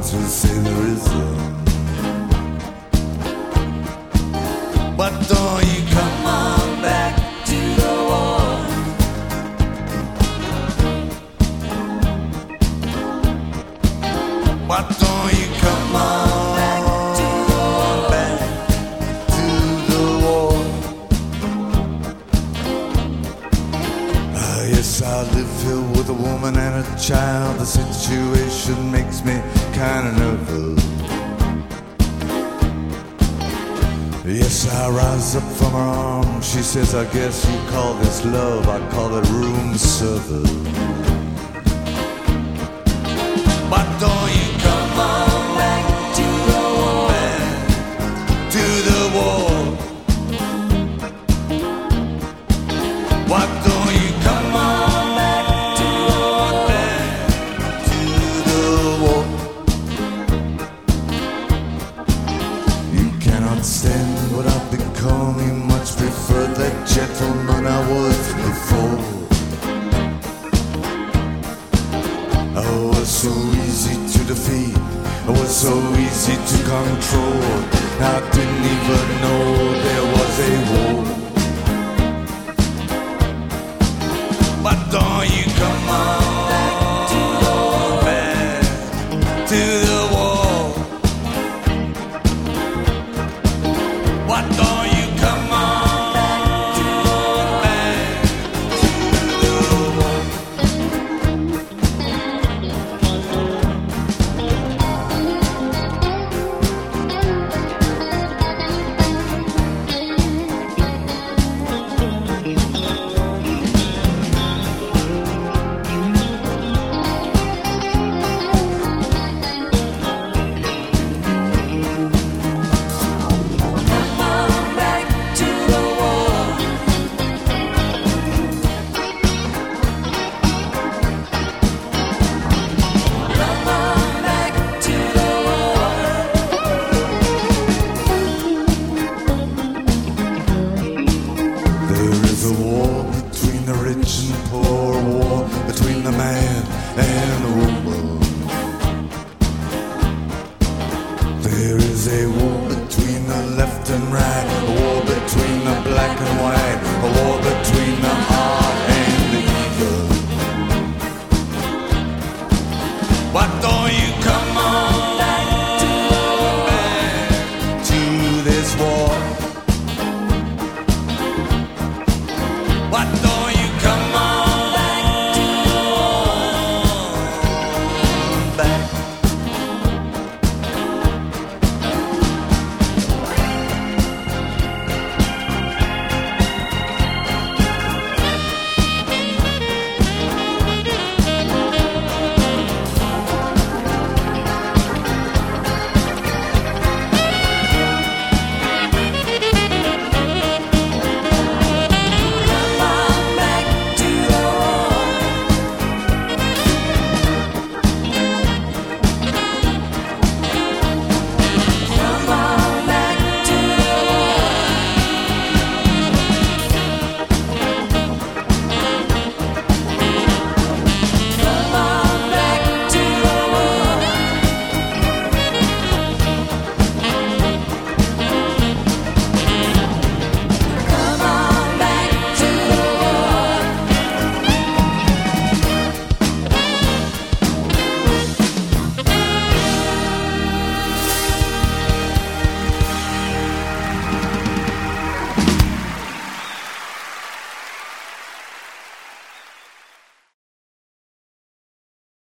to say there isn't. But don't you come on back to the war. Why don't you come on back to the war, back to the war? Yes, I live here with a woman and a child. The situation makes me kinda nervous. Yes, I rise up from her arms. She says, I guess you call this love, I call it room service. But don't you come on back to the war, back to the war. Why don't you come on back to the war, back to the war? You cannot stand what I've become. You much prefer that gentleman I was before. I was so easy to defeat, I was so easy to control. I didn't even know there was a war. But don't you come on back to the war, back to the war. Why don't you come on back to the war, back to the war? There's a war between the rich and poor, a war between the man and the woman. There is a war between the left and right.